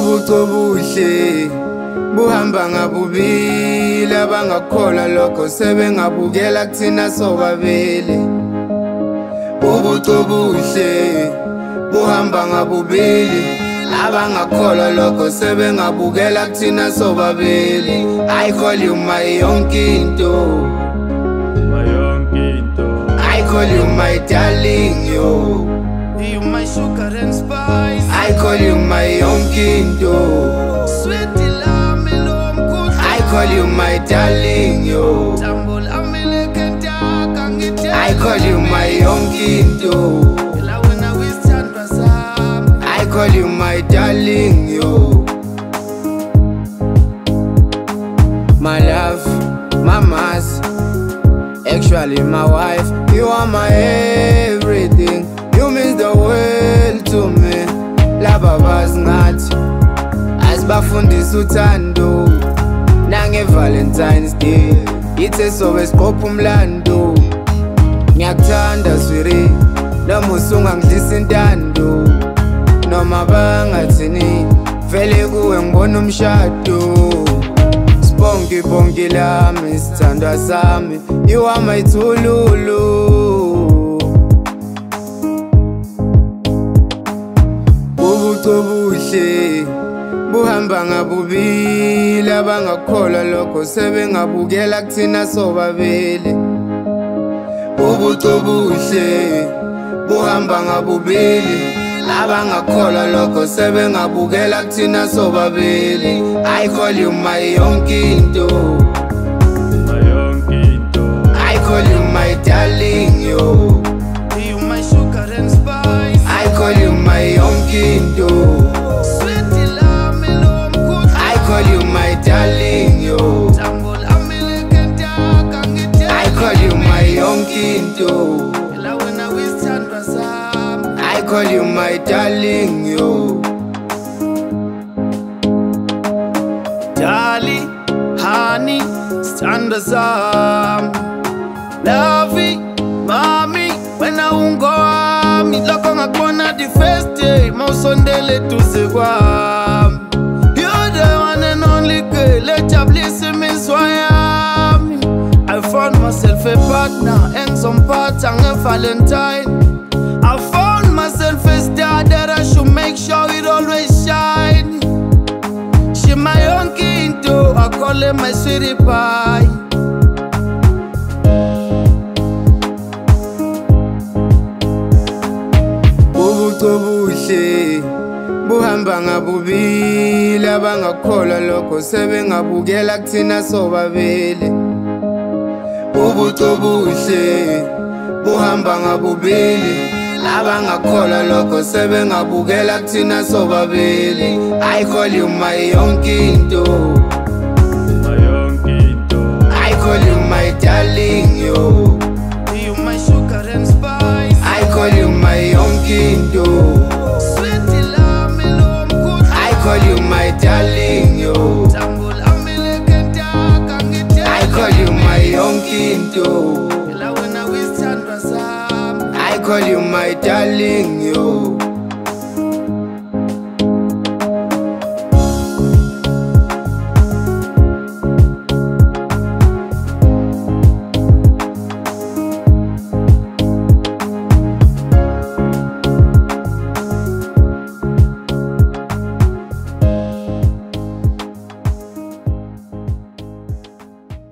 Ubuhle buhamba ngabubili, abangakholwa lokho sebengabukela kuthina sobabili. Ubuhle buhamba ngabubili, abangakholwa lokho sebengabukela kuthina sobabili. I call you my yonkinto, I call you my darling, yo. You my sugar and spice. I call you my yonkinto, Sweetie lami lo mkhuhla. I call you my darling, yo. Tambul amile kentaka ngithe. I call you my yonkinto, La wena wisithandwa sami. I call you my darling, yo. My love, my mass, actually my wife. You are my everything, you mean the world to me. Laba bazingathi asibafundisa uthando nange Valentine's Day, ithe sobe siqopha umlando. Ngiyakuthanda swiri, noma usungangidlisa intando, noma bangathini vele kuwe ngibona umshado. Sibonke lami sithandwa sami, you are my thululu. Ubuhle buhamba ngabubili, abangakholwa lokho sebengabukela kuthina sobabili. Ubuhle buhamba ngabubili, abangakholwa lokho sebengabukela kuthina sobabili. I call you my yonkinto, I call you my darling, yo. You my sugar and spice. I call you my yonkinto, Sweetie lami lo mkhuhla. I call you my darling, yo. Tambul amile kentaka ngithe. I call you my yonkinto, La wena wisithandwa sami. I call you my darling, yo. Darling, honey, sithandwa sami. Lovey, mami, wena ungowami. Lokho ngakubona the first day mawusondele duze kwami. You're the one and only girl ejabulisa imizwa yami. I found myself a partner and some parts nge-Valentine. I found myself a star that I should make sure it always shine. She my yonkinto, I call her my sweetie pie. Ubuhle buhamba ngabubili, abangakholwa lokho sebengabukela kuthina sobabili. Ubuhle buhamba ngabubili, abangakholwa lokho sebengabukela kuthina sobabili. I call you my yonkinto, I call you my darling, yo. You my sugar and spice. I call you my yonkinto, Sweetie lami lo mkhuhla. I call you my darling, yo. Tambul amile kentaka ngithe. I call you my yonkinto, La wena wisithandwa sami. I call you my darling, yo.